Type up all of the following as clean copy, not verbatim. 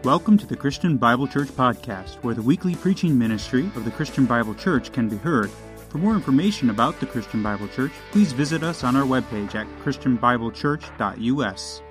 Welcome to the Christian Bible Church Podcast, where the weekly preaching ministry of the Christian Bible Church can be heard. For more information about the Christian Bible Church, please visit us on our webpage at christianbiblechurch.us.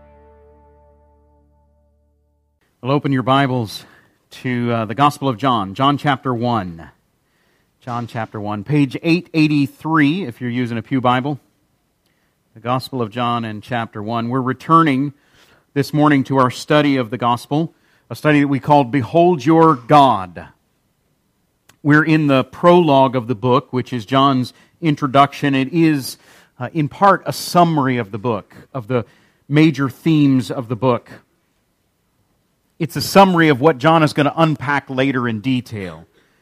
We'll open your Bibles to the Gospel of John, John chapter 1. John chapter 1, page 883, if you're using a pew Bible. The Gospel of John and chapter 1. We're returning this morning to our study of the Gospel, a study that we called Behold Your God. We're in the prologue of the book, which is John's introduction. It is, in part, a summary of the book, of the major themes of the book. It's a summary of what John is going to unpack later in detail.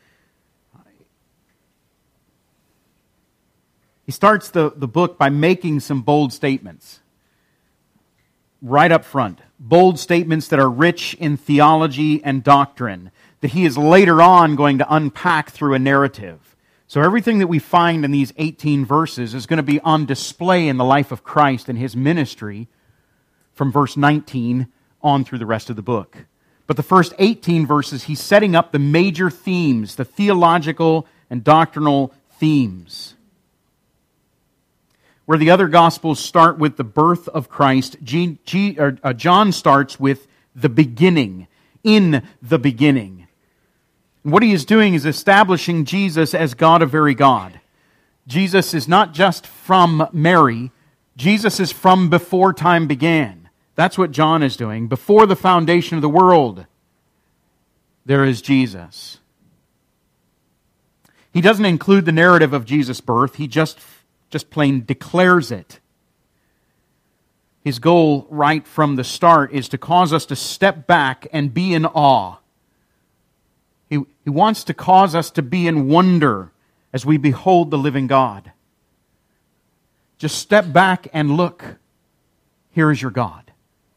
He starts the book by making some bold statements. Right up front. Bold statements that are rich in theology and doctrine, that he is later on going to unpack through a narrative. So everything that we find in these 18 verses is going to be on display in the life of Christ and his ministry from verse 19 on through the rest of the book. But the first 18 verses, he's setting up the major themes, the theological and doctrinal themes. Where the other Gospels start with the birth of Christ, John starts with the beginning, in the beginning. And what he is doing is establishing Jesus as God of very God. Jesus is not just from Mary, Jesus is from before time began. That's what John is doing. Before the foundation of the world, there is Jesus. He doesn't include the narrative of Jesus' birth, he just plain declares it. His goal right from the start is to cause us to step back and be in awe. He wants to cause us to be in wonder as we behold the living God. Just step back and look. Here is your God.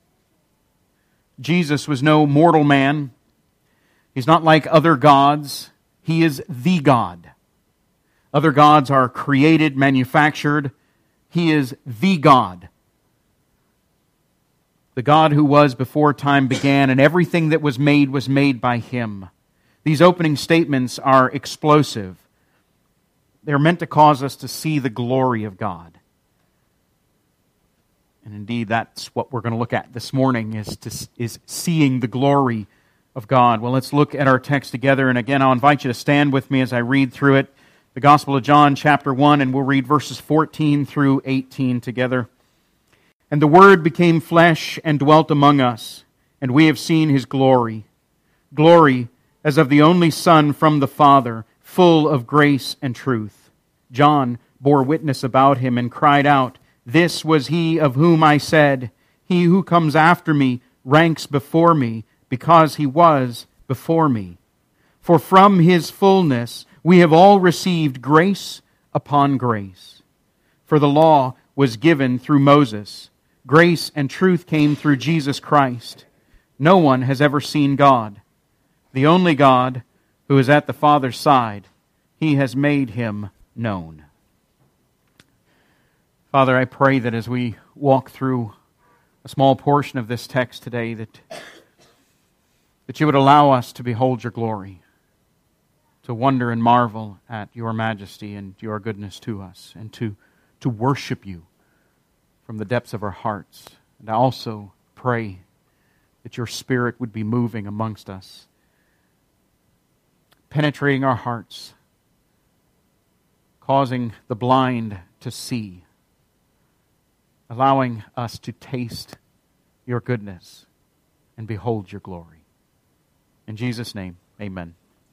Jesus was no mortal man. He's not like other gods. He is the God. Other gods are created, manufactured. He is the God. The God who was before time began, and everything that was made by Him. These opening statements are explosive. They're meant to cause us to see the glory of God. And indeed, that's what we're going to look at this morning, is seeing the glory of God. Well, let's look at our text together. And again, I'll invite you to stand with me as I read through it. The Gospel of John, chapter 1, and we'll read verses 14 through 18 together. And the Word became flesh and dwelt among us, and we have seen His glory. Glory as of the only Son from the Father, full of grace and truth. John bore witness about Him and cried out, "This was He of whom I said, He who comes after me ranks before me, because He was before me. For from His fullness we have all received grace upon grace. For the law was given through Moses. Grace and truth came through Jesus Christ. No one has ever seen God. The only God who is at the Father's side, He has made Him known." Father, I pray that as we walk through a small portion of this text today, that You would allow us to behold Your glory, to wonder and marvel at Your majesty and Your goodness to us, and to worship You from the depths of our hearts. And I also pray that Your Spirit would be moving amongst us, penetrating our hearts, causing the blind to see, allowing us to taste Your goodness and behold Your glory. In Jesus' name, amen.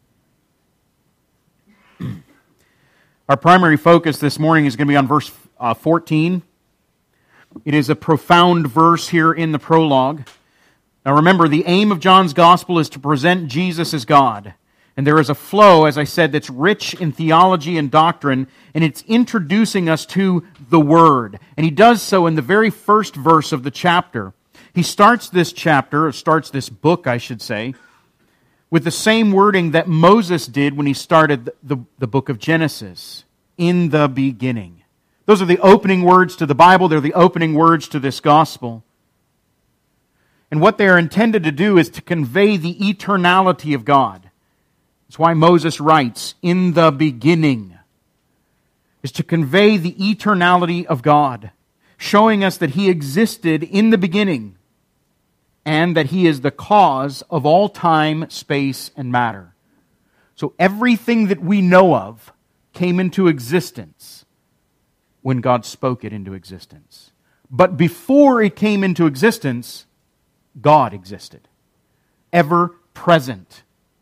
Our primary focus this morning is going to be on verse 14. It is a profound verse here in the prologue. Now remember, the aim of John's Gospel is to present Jesus as God. And there is a flow, as I said, that's rich in theology and doctrine, and it's introducing us to the Word. And he does so in the very first verse of the chapter. He starts this book, I should say, with the same wording that Moses did when he started the book of Genesis, in the beginning. Those are the opening words to the Bible. They're the opening words to this gospel. And what they are intended to do is to convey the eternality of God. That's why Moses writes, "In the beginning," is to convey the eternality of God, showing us that He existed in the beginning and that He is the cause of all time, space, and matter. So everything that we know of came into existence when God spoke it into existence. But before it came into existence, God existed, ever present.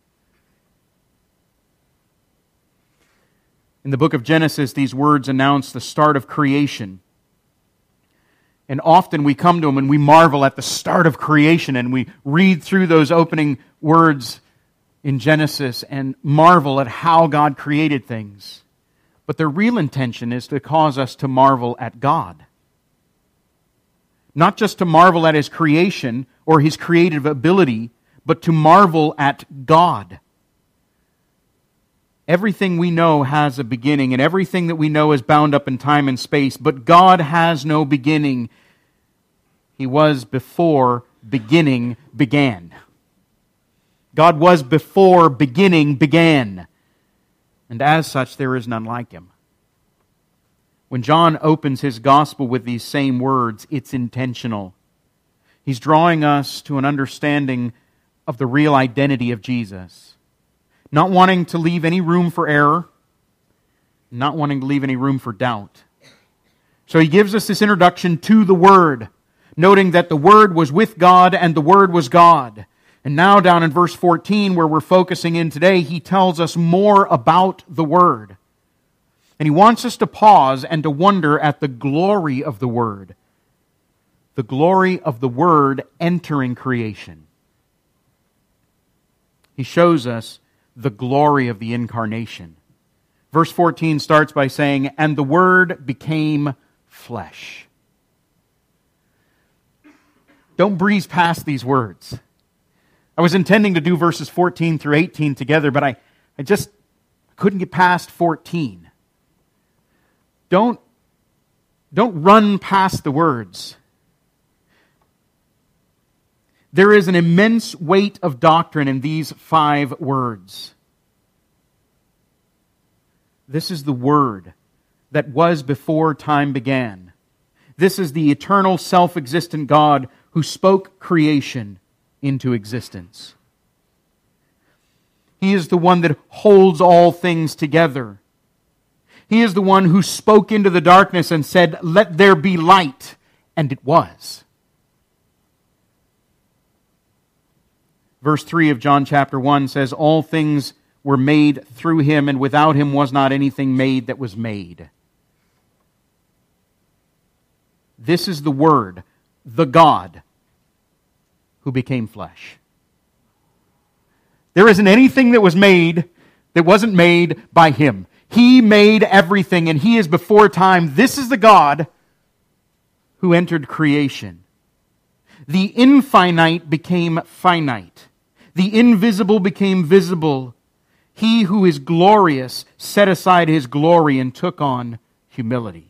In the book of Genesis, these words announce the start of creation. And often we come to them and we marvel at the start of creation, and we read through those opening words in Genesis and marvel at how God created things. But their real intention is to cause us to marvel at God. Not just to marvel at His creation or His creative ability, but to marvel at God. Everything we know has a beginning, and everything that we know is bound up in time and space, but God has no beginning. He was before beginning began. God was before beginning began. And as such, there is none like Him. When John opens his gospel with these same words, it's intentional. He's drawing us to an understanding of the real identity of Jesus. Not wanting to leave any room for error, not wanting to leave any room for doubt. So he gives us this introduction to the Word, noting that the Word was with God and the Word was God. And now down in verse 14, where we're focusing in today, he tells us more about the Word. And he wants us to pause and to wonder at the glory of the Word. The glory of the Word entering creation. He shows us the glory of the incarnation. Verse 14 starts by saying, "And the Word became flesh." Don't breeze past these words. I was intending to do verses 14 through 18 together, but I just couldn't get past 14. Don't run past the words. There is an immense weight of doctrine in these 5 words. This is the Word that was before time began. This is the eternal, self-existent God who spoke creation into existence. He is the one that holds all things together. He is the one who spoke into the darkness and said, "Let there be light," and it was. Verse 3 of John chapter 1 says, "All things were made through Him, and without Him was not anything made that was made." This is the Word, the God, who became flesh. There isn't anything that was made that wasn't made by Him. He made everything, and He is before time. This is the God who entered creation. The infinite became finite. The invisible became visible. He who is glorious set aside His glory and took on humility.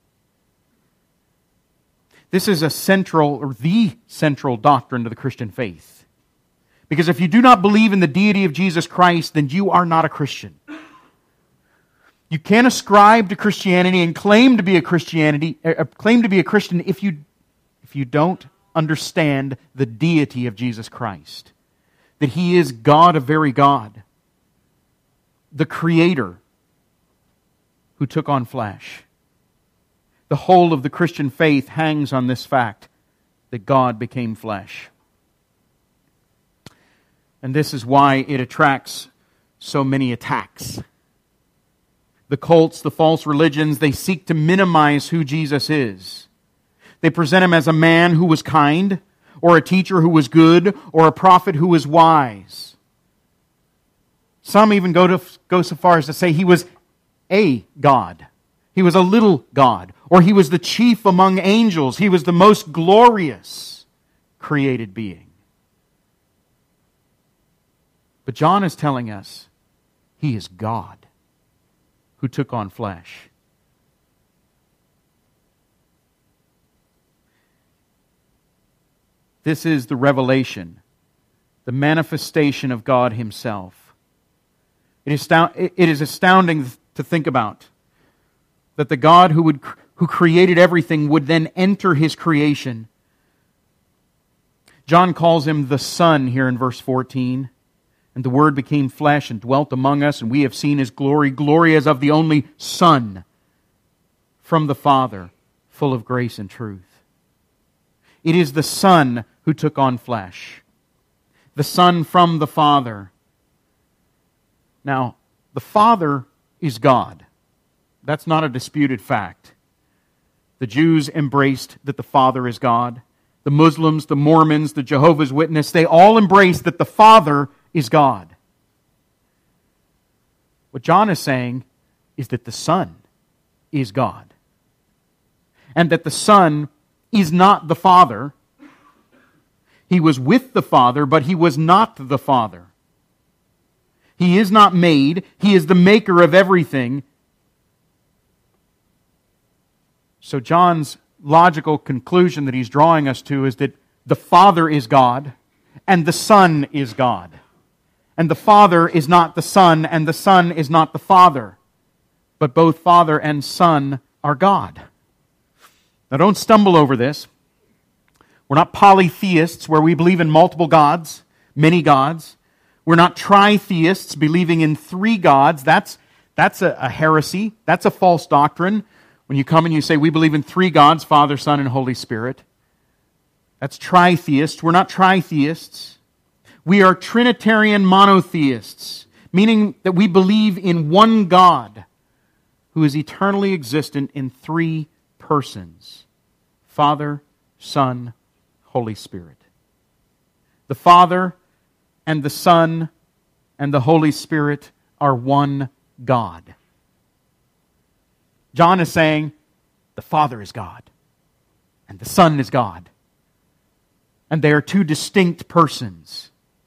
This is the central doctrine of the Christian faith. Because if you do not believe in the deity of Jesus Christ, then you are not a Christian. You can't ascribe to Christianity and claim to be a Christian if you don't understand the deity of Jesus Christ. That He is God of very God. The Creator who took on flesh. The whole of the Christian faith hangs on this fact that God became flesh. And this is why it attracts so many attacks. The cults, the false religions, they seek to minimize who Jesus is. They present Him as a man who was kind, or a teacher who was good, or a prophet who was wise. Some even go so far as to say He was a God. He was a little God. Or He was the chief among angels. He was the most glorious created being. But John is telling us He is God who took on flesh. This is the revelation, the manifestation of God Himself. It is astounding to think about that the God who created everything would then enter His creation. John calls Him the Son here in verse 14. And the Word became flesh and dwelt among us, and we have seen His glory, glory as of the only Son from the Father, full of grace and truth. It is the Son who took on flesh. The Son from the Father. Now, the Father is God. That's not a disputed fact. The Jews embraced that the Father is God. The Muslims, the Mormons, the Jehovah's Witnesses, they all embrace that the Father is God. What John is saying is that the Son is God. And that the Son is not the Father. He was with the Father, but He was not the Father. He is not made. He is the maker of everything. So John's logical conclusion that he's drawing us to is that the Father is God and the Son is God. And the Father is not the Son and the Son is not the Father. But both Father and Son are God. Now don't stumble over this. We're not polytheists where we believe in multiple gods, many gods. We're not tritheists believing in three gods. That's a heresy. That's a false doctrine. When you come and you say, we believe in three gods, Father, Son, and Holy Spirit. That's tritheist. We're not tritheists. We are Trinitarian monotheists, meaning that we believe in one God who is eternally existent in three persons. Father, Son, Holy Spirit. The Father and the Son and the Holy Spirit are one God. John is saying, the Father is God, and the Son is God. And they are two distinct persons.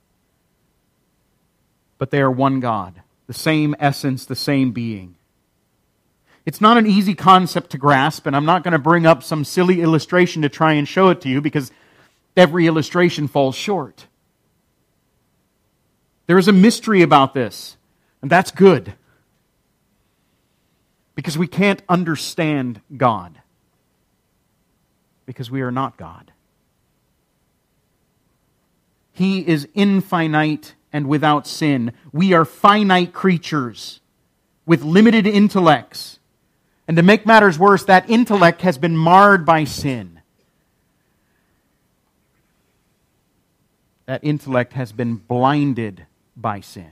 But they are one God, the same essence, the same being. It's not an easy concept to grasp, and I'm not going to bring up some silly illustration to try and show it to you, because every illustration falls short. There is a mystery about this, and that's good. Because we can't understand God. Because we are not God. He is infinite and without sin. We are finite creatures with limited intellects. And to make matters worse, that intellect has been marred by sin. That intellect has been blinded by sin.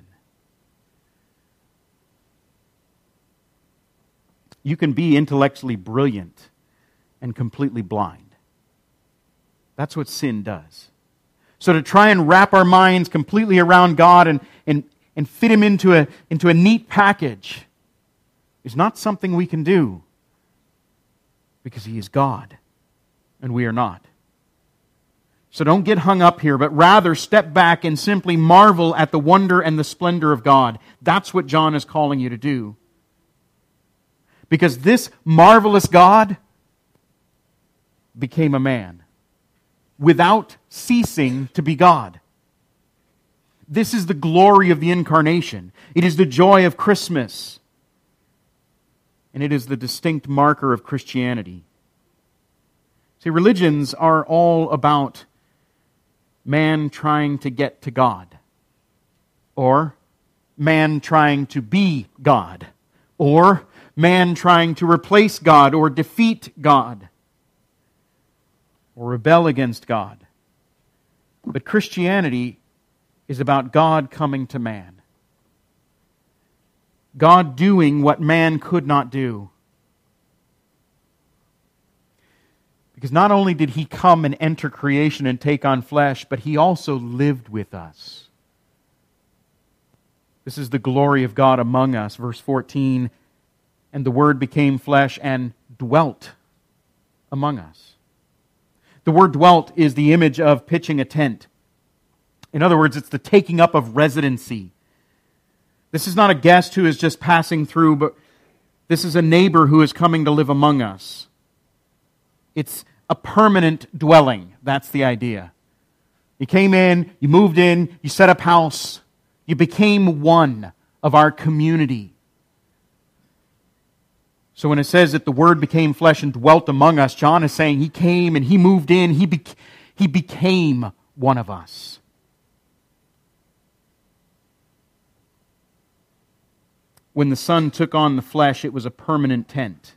You can be intellectually brilliant and completely blind. That's what sin does. So to try and wrap our minds completely around God and fit Him into a neat package is not something we can do, because He is God and we are not. So don't get hung up here, but rather step back and simply marvel at the wonder and the splendor of God. That's what John is calling you to do. Because this marvelous God became a man without ceasing to be God. This is the glory of the Incarnation. It is the joy of Christmas. And it is the distinct marker of Christianity. See, religions are all about man trying to get to God, or man trying to be God, or man trying to replace God or defeat God or rebel against God. But Christianity is about God coming to man. God doing what man could not do. Because not only did He come and enter creation and take on flesh, but He also lived with us. This is the glory of God among us. Verse 14, and the Word became flesh and dwelt among us. The word dwelt is the image of pitching a tent. In other words, it's the taking up of residency. This is not a guest who is just passing through, but this is a neighbor who is coming to live among us. It's a permanent dwelling. That's the idea. You came in, you moved in, you set up house. You became one of our community. So when it says that the Word became flesh and dwelt among us, John is saying He came and He moved in. He became one of us. When the Son took on the flesh, it was a permanent tent,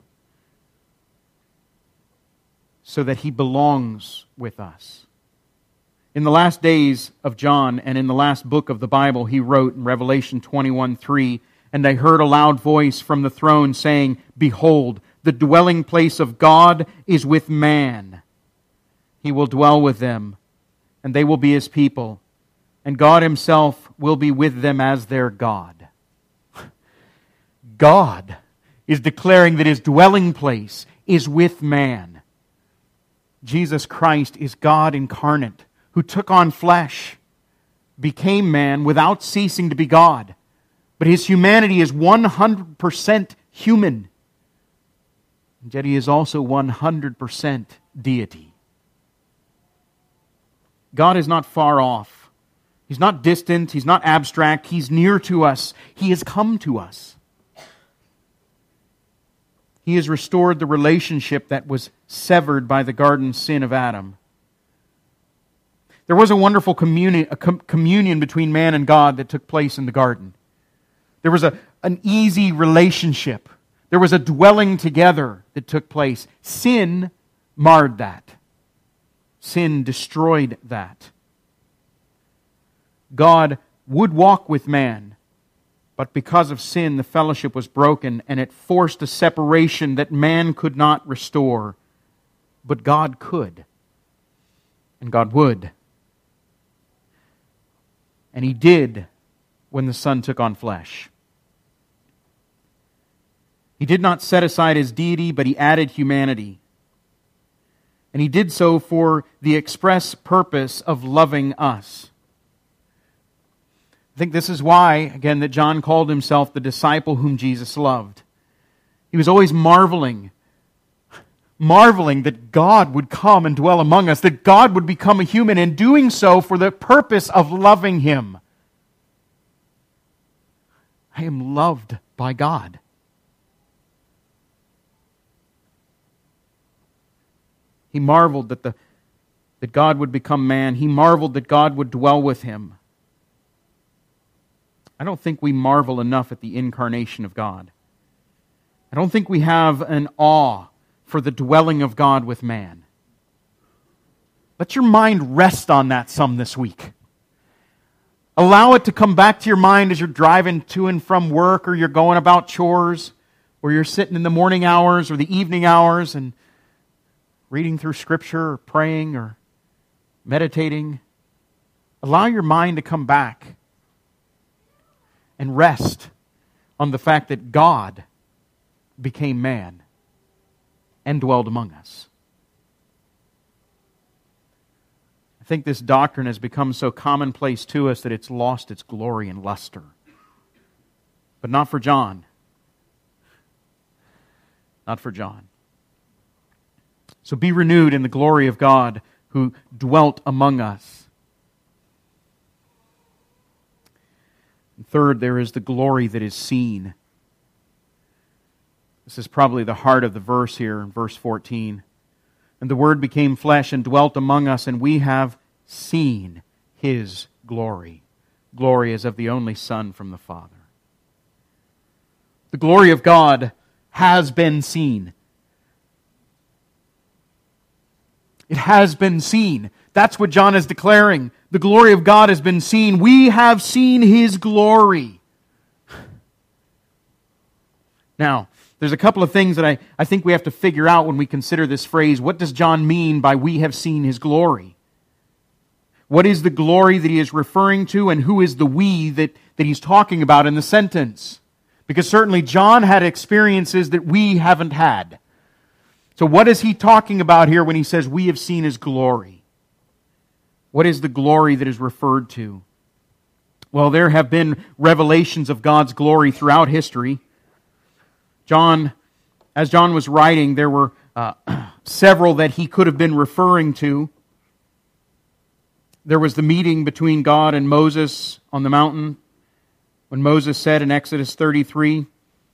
so that He belongs with us. In the last days of John and in the last book of the Bible, he wrote in Revelation 21:3, "And I heard a loud voice from the throne saying, Behold, the dwelling place of God is with man. He will dwell with them, and they will be His people, and God Himself will be with them as their God." God is declaring that His dwelling place is with man. Jesus Christ is God incarnate, who took on flesh, became man without ceasing to be God. But His humanity is 100% human. And yet He is also 100% deity. God is not far off. He's not distant. He's not abstract. He's near to us. He has come to us. He has restored the relationship that was severed by the garden sin of Adam. There was a wonderful communion between man and God that took place in the garden. There was an easy relationship. There was a dwelling together that took place. Sin marred that. Sin destroyed that. God would walk with man, but because of sin, the fellowship was broken, and it forced a separation that man could not restore. But God could, and God would. And He did when the Son took on flesh. He did not set aside His deity, but He added humanity. And He did so for the express purpose of loving us. I think this is why, again, that John called himself the disciple whom Jesus loved. He was always marveling that God would come and dwell among us, that God would become a human, and doing so for the purpose of loving Him. I am loved by God. He marveled that God would become man. He marveled that God would dwell with Him. I don't think we marvel enough at the incarnation of God. I don't think we have an awe for the dwelling of God with man. Let your mind rest on that some this week. Allow it to come back to your mind as you're driving to and from work, or you're going about chores, or you're sitting in the morning hours or the evening hours and reading through Scripture or praying or meditating. Allow your mind to come back and rest on the fact that God became man and dwelled among us. I think this doctrine has become so commonplace to us that it's lost its glory and luster. But not for John. Not for John. So be renewed in the glory of God who dwelt among us. And third, there is the glory that is seen. This is probably the heart of the verse here in verse 14. And the Word became flesh and dwelt among us, and we have seen His glory. Glory as of the only Son from the Father. The glory of God has been seen. It has been seen. That's what John is declaring. The glory of God has been seen. We have seen His glory. Now, there's a couple of things that I think we have to figure out when we consider this phrase. What does John mean by we have seen His glory? What is the glory that he is referring to, and who is the we that he's talking about in the sentence? Because certainly John had experiences that we haven't had. So what is he talking about here when he says we have seen His glory? What is the glory that is referred to? Well, there have been revelations of God's glory throughout history. As John was writing, there were several that he could have been referring to. there was the meeting between God and Moses on the mountain, when Moses said in Exodus 33,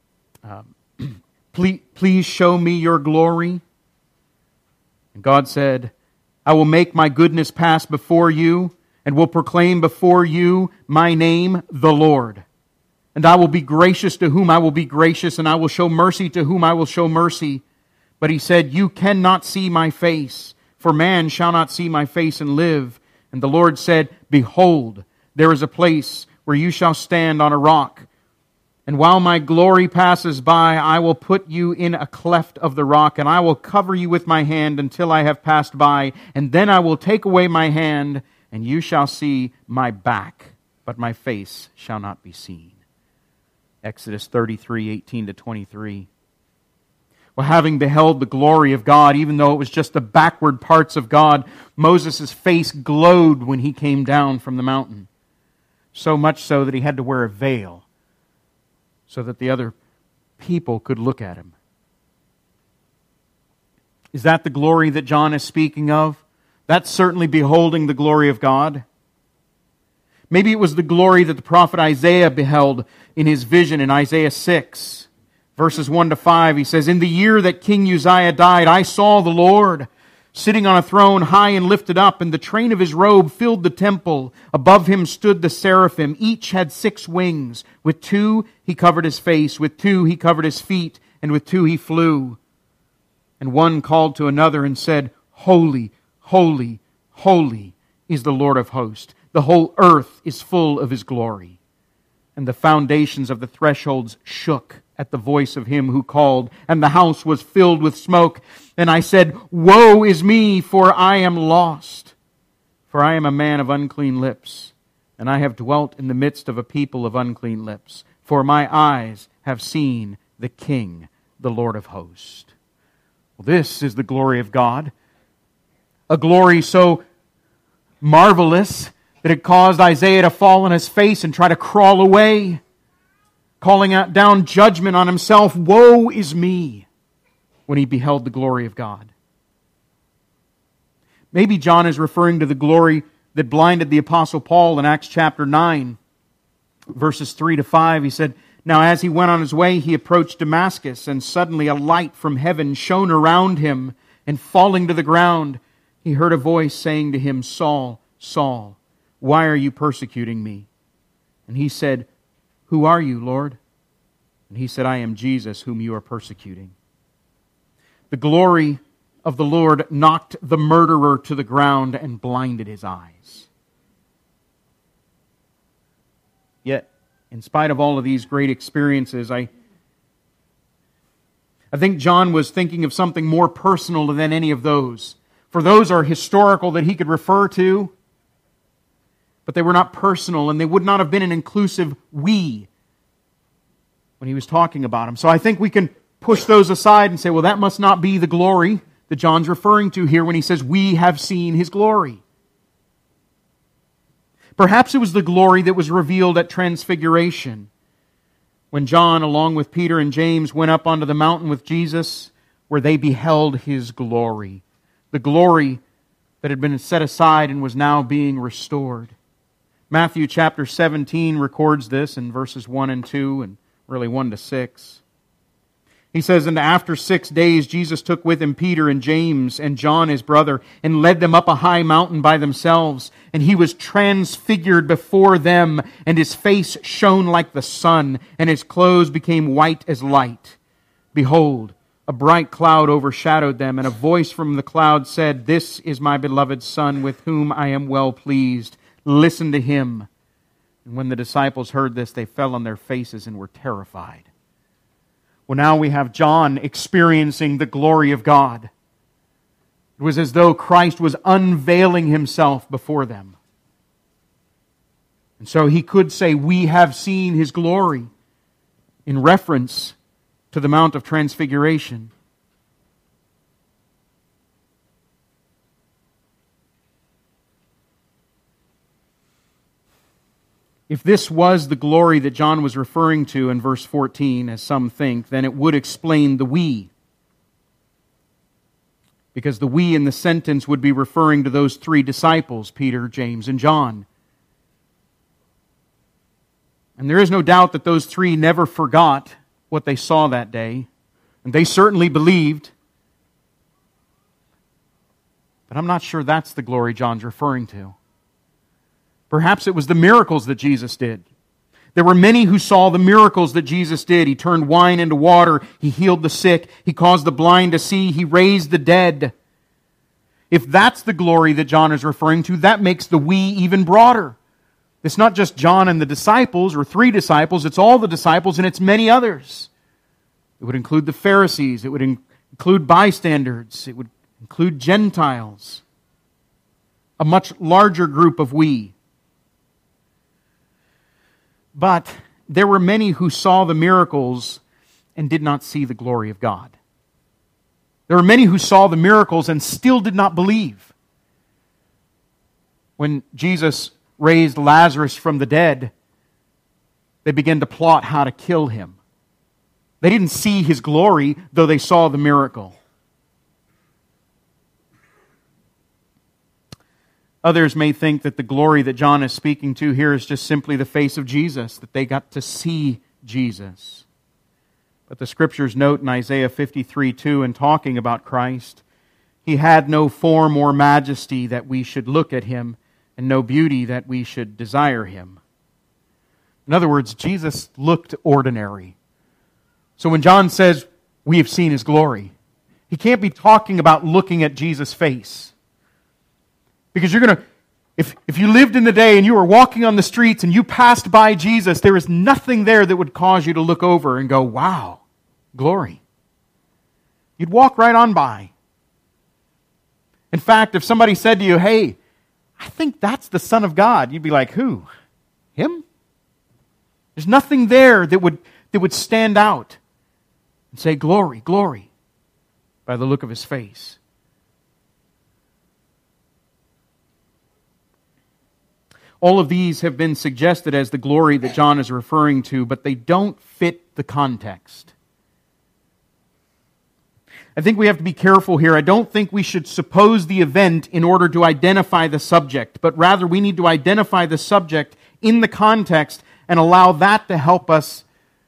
please show me your glory. And God said, I will make my goodness pass before you, and will proclaim before you my name, the Lord. And I will be gracious to whom I will be gracious, and I will show mercy to whom I will show mercy. But he said, you cannot see my face, for man shall not see my face and live. And the Lord said, behold, there is a place where you shall stand on a rock. And while my glory passes by, I will put you in a cleft of the rock, and I will cover you with my hand until I have passed by. And then I will take away my hand, and you shall see my back, but my face shall not be seen. Exodus 33, 18-23. Well, having beheld the glory of God, even though it was just the backward parts of God, Moses' face glowed when he came down from the mountain. So much so that he had to wear a veil so that the other people could look at him. Is that the glory that John is speaking of? That's certainly beholding the glory of God. Maybe it was the glory that the prophet Isaiah beheld in his vision in Isaiah 6, verses 1-5. He says, in the year that King Uzziah died, I saw the Lord sitting on a throne high and lifted up, and the train of his robe filled the temple. Above him stood the seraphim. Each had 6 wings. With 2 he covered his face, with 2 he covered his feet, and with 2 he flew. And one called to another and said, holy, holy, holy is the Lord of hosts. The whole earth is full of his glory. And the foundations of the thresholds shook at the voice of him who called, and the house was filled with smoke. And I said, woe is me, for I am lost. For I am a man of unclean lips, and I have dwelt in the midst of a people of unclean lips. For my eyes have seen the King, the Lord of hosts. Well, this is the glory of God. A glory so marvelous that it caused Isaiah to fall on his face and try to crawl away, calling out down judgment on himself, woe is me, when he beheld the glory of God. Maybe John is referring to the glory that blinded the Apostle Paul in Acts chapter 9, verses 3-5. He said, now as he went on his way, he approached Damascus, and suddenly a light from heaven shone around him, and falling to the ground, he heard a voice saying to him, Saul, Saul, why are you persecuting me? And he said, who are you, Lord? And he said, I am Jesus, whom you are persecuting. The glory of the Lord knocked the murderer to the ground and blinded his eyes. Yet, in spite of all of these great experiences, I think John was thinking of something more personal than any of those. For those are historical that he could refer to, but they were not personal, and they would not have been an inclusive we when he was talking about them. So I think we can push those aside and say, well, that must not be the glory that John's referring to here when he says, we have seen his glory. Perhaps it was the glory that was revealed at Transfiguration, when John, along with Peter and James, went up onto the mountain with Jesus, where they beheld his glory. The glory that had been set aside and was now being restored. Matthew chapter 17 records this in verses 1 and 2, and really 1-6. He says, and after 6 days Jesus took with him Peter and James and John his brother, and led them up a high mountain by themselves. And he was transfigured before them, and his face shone like the sun, and his clothes became white as light. Behold, a bright cloud overshadowed them, and a voice from the cloud said, this is my beloved Son, with whom I am well pleased. Listen to him. And when the disciples heard this, they fell on their faces and were terrified. Well, now we have John experiencing the glory of God. It was as though Christ was unveiling himself before them. And so he could say, we have seen his glory, in reference to the Mount of Transfiguration. If this was the glory that John was referring to in verse 14, as some think, then it would explain the we. because the we in the sentence would be referring to those three disciples, Peter, James, and John. And there is no doubt that those three never forgot what they saw that day, and they certainly believed. But I'm not sure that's the glory John's referring to. Perhaps it was the miracles that Jesus did. There were many who saw the miracles that Jesus did. He turned wine into water. He healed the sick. He caused the blind to see. He raised the dead. If that's the glory that John is referring to, that makes the we even broader. It's not just John and the disciples, or three disciples. It's all the disciples, and it's many others. It would include the Pharisees. It would include bystanders. It would include Gentiles. A much larger group of we. But there were many who saw the miracles and did not see the glory of God. There were many who saw the miracles and still did not believe. When Jesus raised Lazarus from the dead, they began to plot how to kill him. They didn't see his glory, though they saw the miracle. Others may think that the glory that John is speaking to here is just simply the face of Jesus, that they got to see Jesus. But the Scriptures note in Isaiah 53:2, in talking about Christ, He had no form or majesty that we should look at Him, and no beauty that we should desire Him. In other words, Jesus looked ordinary. So when John says, we have seen His glory, he can't be talking about looking at Jesus' face. Because you're going to, if you lived in the day and you were walking on the streets and you passed by Jesus, there is nothing there that would cause you to look over and go, wow, glory. You'd walk right on by. In fact, if somebody said to you, hey, I think that's the Son of God, you'd be like, who? Him? There's nothing there that would stand out and say, glory, glory, by the look of His face. All of these have been suggested as the glory that John is referring to, but they don't fit the context. I think we have to be careful here. I don't think we should suppose the event in order to identify the subject, but rather we need to identify the subject in the context and allow that to help us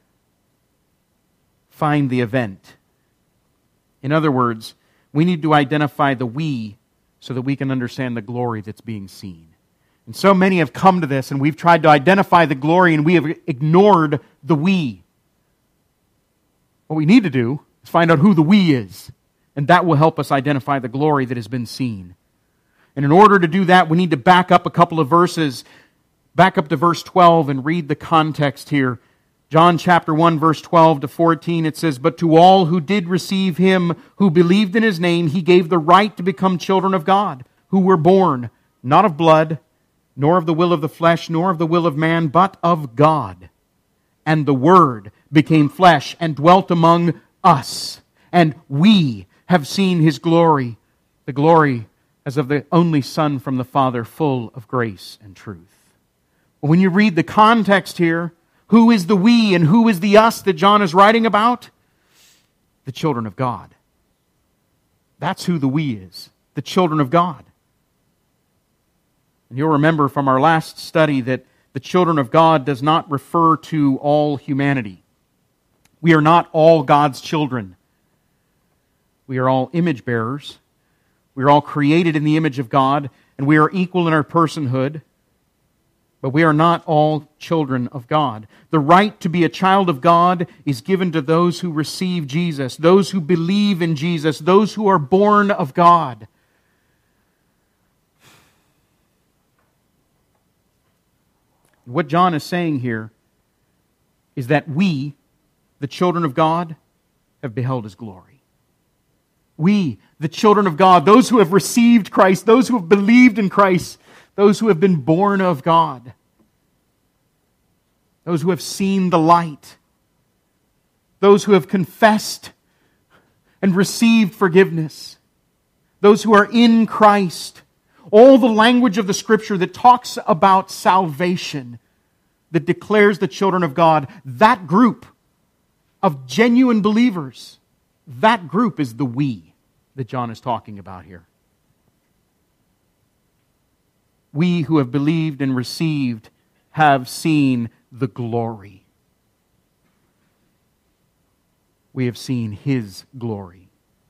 find the event. In other words, we need to identify the we so that we can understand the glory that's being seen. And so many have come to this, and we've tried to identify the glory, and we have ignored the we. What we need to do is find out who the we is, and that will help us identify the glory that has been seen. And in order to do that, we need to back up a couple of verses, back up to verse 12 and read the context here. John chapter 1, verse 12 to 14, it says, "But to all who did receive Him, who believed in His name, He gave the right to become children of God, who were born, not of blood, nor of the will of the flesh, nor of the will of man, but of God. And the Word became flesh and dwelt among us. And we have seen His glory, the glory as of the only Son from the Father, full of grace and truth." When you read the context here, who is the we and who is the us that John is writing about? The children of God. That's who the we is, the children of God. And you'll remember from our last study that the children of God does not refer to all humanity. We are not all God's children. We are all image bearers. We are all created in the image of God, and we are equal in our personhood. But we are not all children of God. The right to be a child of God is given to those who receive Jesus, those who believe in Jesus, those who are born of God. What John is saying here is that we, the children of God, have beheld His glory. We, the children of God, those who have received Christ, those who have believed in Christ, those who have been born of God, those who have seen the light, those who have confessed and received forgiveness, those who are in Christ, all the language of the Scripture that talks about salvation, that declares the children of God, that group of genuine believers, that group is the we. that John is talking about here. We who have believed and received have seen the glory. We have seen His glory.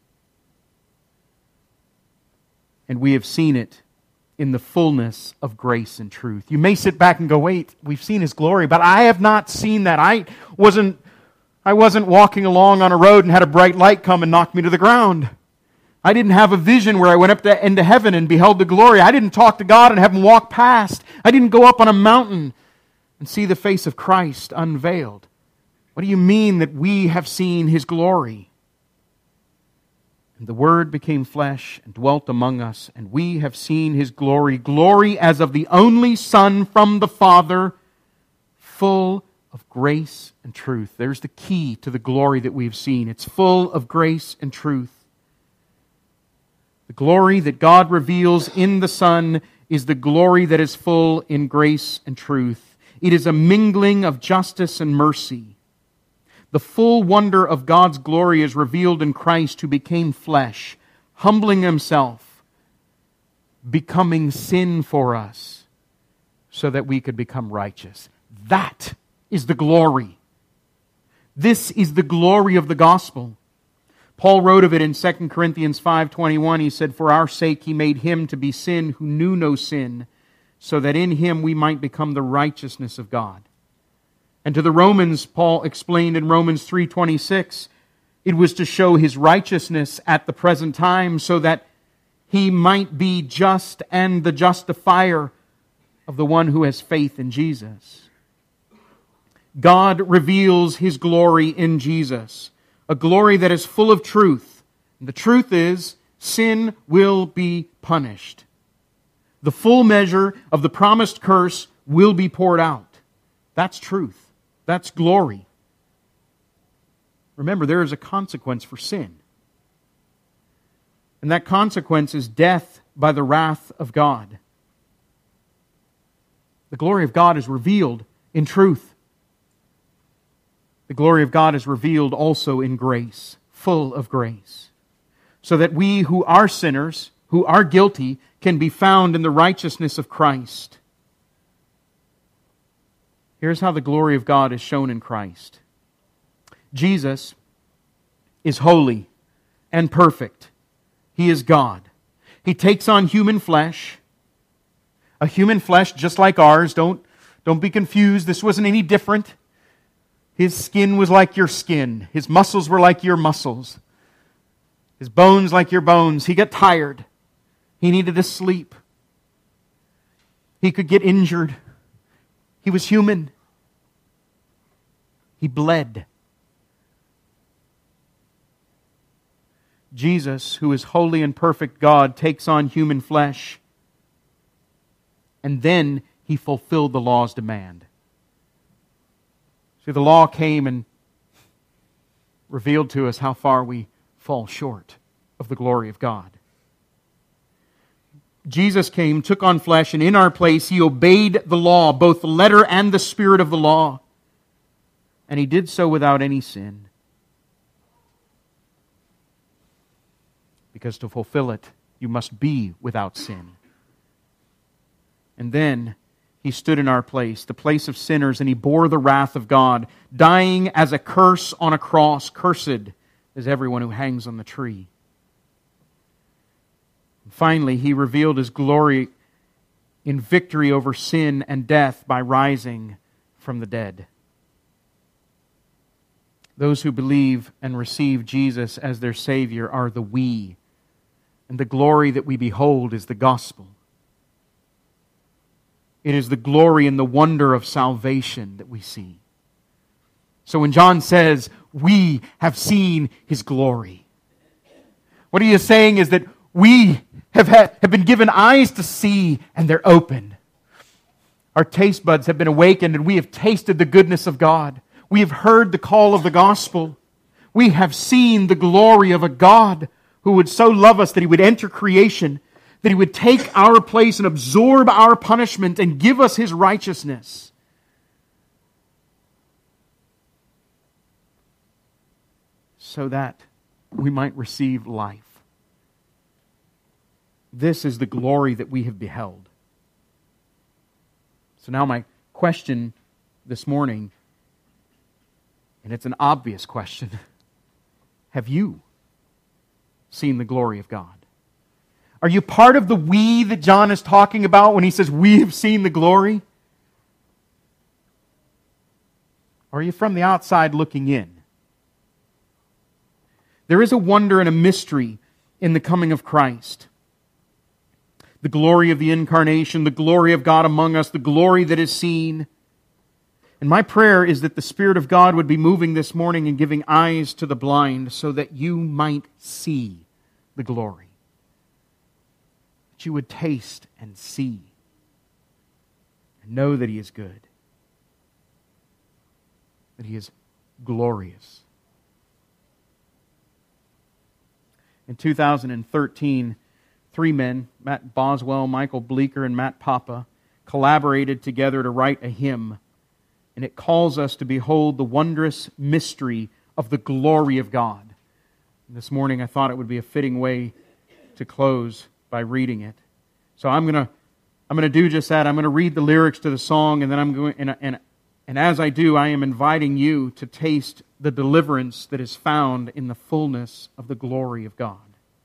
And we have seen it in the fullness of grace and truth. You may sit back and go, wait, we've seen His glory, but I have not seen that. I wasn't walking along on a road and had a bright light come and knock me to the ground. I didn't have a vision where I went up into heaven and beheld the glory. I didn't talk to God and have Him walk past. I didn't go up on a mountain and see the face of Christ unveiled. What do you mean that we have seen His glory? And the Word became flesh and dwelt among us, and we have seen His glory, glory as of the only Son from the Father, full of grace and truth. There's the key to the glory that we've seen. It's full of grace and truth. The glory that God reveals in the Son is the glory that is full in grace and truth. It is a mingling of justice and mercy. The full wonder of God's glory is revealed in Christ, who became flesh, humbling Himself, becoming sin for us, so that we could become righteous. That is the glory. This is the glory of the gospel. Paul wrote of it in 2 Corinthians 5:21. He said, "For our sake He made Him to be sin who knew no sin, so that in Him we might become the righteousness of God." And to the Romans, Paul explained in Romans 3:26, it was to show His righteousness at the present time, so that He might be just and the justifier of the one who has faith in Jesus. God reveals His glory in Jesus, a glory that is full of truth. And the truth is, sin will be punished. The full measure of the promised curse will be poured out. That's truth. That's glory. Remember, there is a consequence for sin. And that consequence is death by the wrath of God. The glory of God is revealed in truth. The glory of God is revealed also in grace, full of grace, so that we who are sinners, who are guilty, can be found in the righteousness of Christ. Here's how the glory of God is shown in Christ. Jesus is holy and perfect. He is God. He takes on human flesh, a human flesh just like ours. Don't be confused. This wasn't any different. His skin was like your skin. His muscles were like your muscles. His bones like your bones. He got tired. He needed to sleep. He could get injured. He was human. He bled. Jesus, who is holy and perfect God, takes on human flesh. And then He fulfilled the law's demand. See, the law came and revealed to us how far we fall short of the glory of God. Jesus came, took on flesh, and in our place He obeyed the law, both the letter and the spirit of the law. And He did so without any sin. Because to fulfill it, you must be without sin. And then He stood in our place, the place of sinners, and He bore the wrath of God, dying as a curse on a cross. Cursed is everyone who hangs on the tree. And finally, He revealed His glory in victory over sin and death by rising from the dead. Those who believe and receive Jesus as their Savior are the we, and the glory that we behold is the gospel. It is the glory and the wonder of salvation that we see. So when John says, we have seen His glory, what he is saying is that we have been given eyes to see, and they're open. Our taste buds have been awakened, and we have tasted the goodness of God. We have heard the call of the gospel. We have seen the glory of a God who would so love us that He would enter creation, that He would take our place and absorb our punishment and give us His righteousness. So that we might receive life. This is the glory that we have beheld. So now my question this morning, and it's an obvious question, have you seen the glory of God? Are you part of the we that John is talking about when he says we have seen the glory? Or are you from the outside looking in? There is a wonder and a mystery in the coming of Christ. The glory of the incarnation, the glory of God among us, the glory that is seen. And my prayer is that the Spirit of God would be moving this morning and giving eyes to the blind so that you might see the glory. That you would taste and see and know that He is good. That He is glorious. In 2013, 3 men, Matt Boswell, Michael Bleeker, and Matt Papa, collaborated together to write a hymn. And it calls us to behold the wondrous mystery of the glory of God. And this morning I thought it would be a fitting way to close by reading it. So I'm going to do just that. I'm going to read the lyrics to the song, and then I'm going and as I do, I am inviting you to taste the deliverance that is found in the fullness of the glory of God.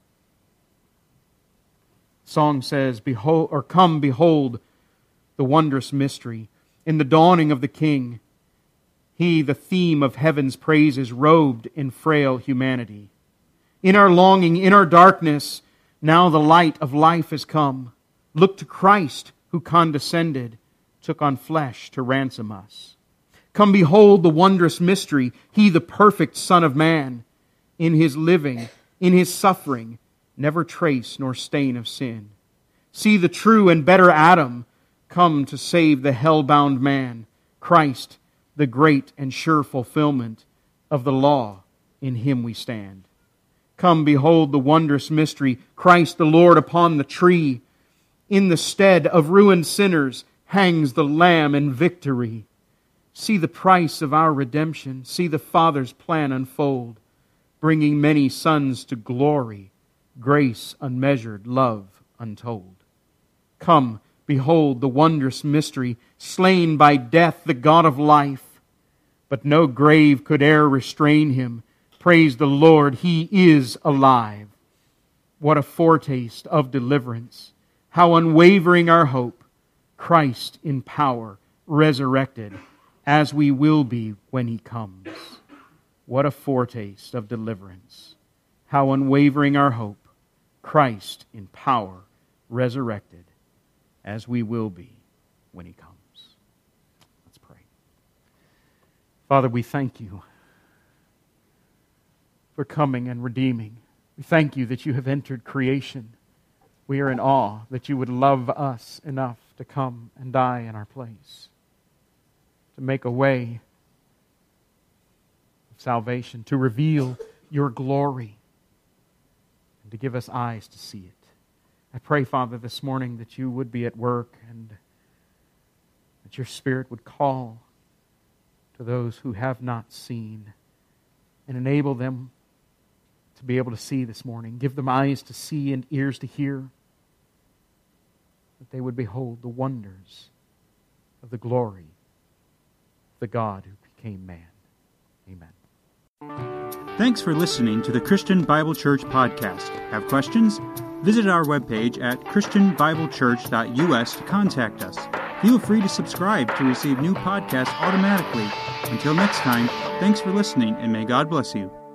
The song says, "Behold, or come, behold the wondrous mystery. In the dawning of the King, He, the theme of heaven's praises, robed in frail humanity. In our longing, in our darkness, now the light of life has come. Look to Christ, who condescended, took on flesh to ransom us. Come behold the wondrous mystery, He, the perfect Son of Man. In His living, in His suffering, never trace nor stain of sin. See the true and better Adam, come to save the hell-bound man. Christ, the great and sure fulfillment of the law, in Him we stand. Come behold the wondrous mystery, Christ the Lord upon the tree. In the stead of ruined sinners hangs the Lamb in victory. See the price of our redemption. See the Father's plan unfold, bringing many sons to glory, grace unmeasured, love untold. Come, behold the wondrous mystery, slain by death, the God of life. But no grave could e'er restrain Him. Praise the Lord, He is alive. What a foretaste of deliverance. How unwavering our hope. Christ in power, resurrected, as we will be when He comes. What a foretaste of deliverance. How unwavering our hope. Christ in power, resurrected, as we will be when He comes. Let's pray. Father, we thank You for coming and redeeming. We thank You that You have entered creation. We are in awe that You would love us enough to come and die in our place, to make a way of salvation, to reveal Your glory, and to give us eyes to see it. I pray, Father, this morning that You would be at work and that Your Spirit would call to those who have not seen and enable them to be able to see this morning. Give them eyes to see and ears to hear, that they would behold the wonders of the glory of the God who became man. Amen. Thanks for listening to the Christian Bible Church podcast. Have questions? Visit our webpage at christianbiblechurch.us to contact us. Feel free to subscribe to receive new podcasts automatically. Until next time, thanks for listening, and may God bless you.